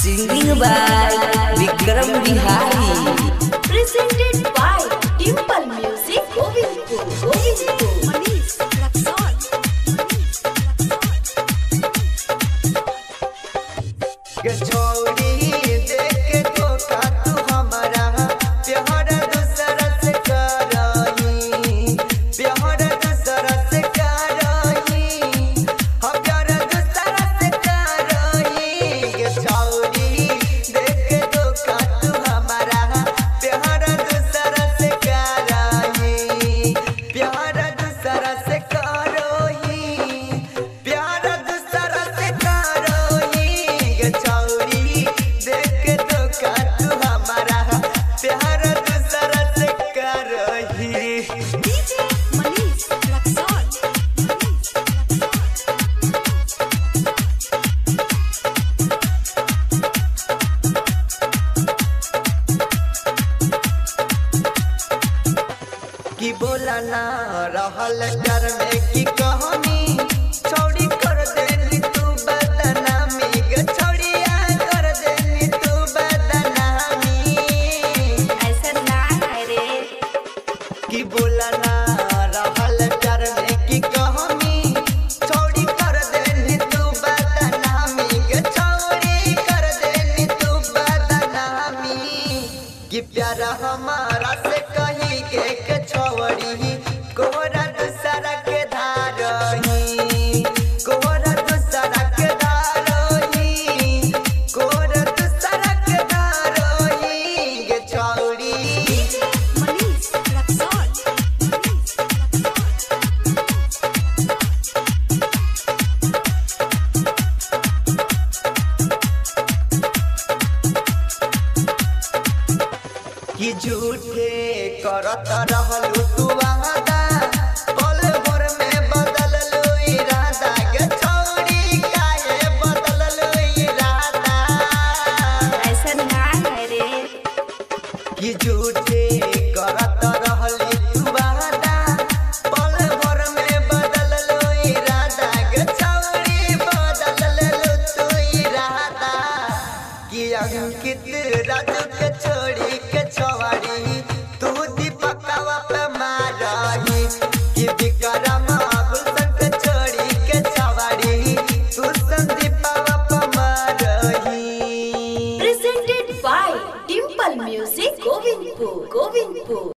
Singing by Vikram Bihari. Presented by Dimple Music Govindpur. Manish Raksol. छोड़ी देख तो का तू हमारा प्यार दूसरा से करही प्यार दूसरा से करही हम प्यार दूसरा से करही छोड़ी देख तो का तू हमारा प्यार दूसरा से करही प्यार दूसरा से करही प्यार दूसरा से करही छोड़ी देख तो का तू हमारा प्यार दूसरा से करही DJ Manish Raksol. कि बोला ना रहल डर में की कहानी छोड़ी कर देनी तू बदनामी छोड़िया कर देनी तू बदनामी ऐसा ना है रे। कि बोला ना रहल डर में की कहानी छोड़ी कर देनी तू बदनामी छोड़ी कर देनी तू बदनामी कि प्यारा हमारा से कही के छोड़ी कोहरा दूसरा के धारही कोहरा दूसरा के धारही कोहरा दूसरा के धारही गे छोड़ी DJ Manish Raksol. कि झूठे करत रहलू तू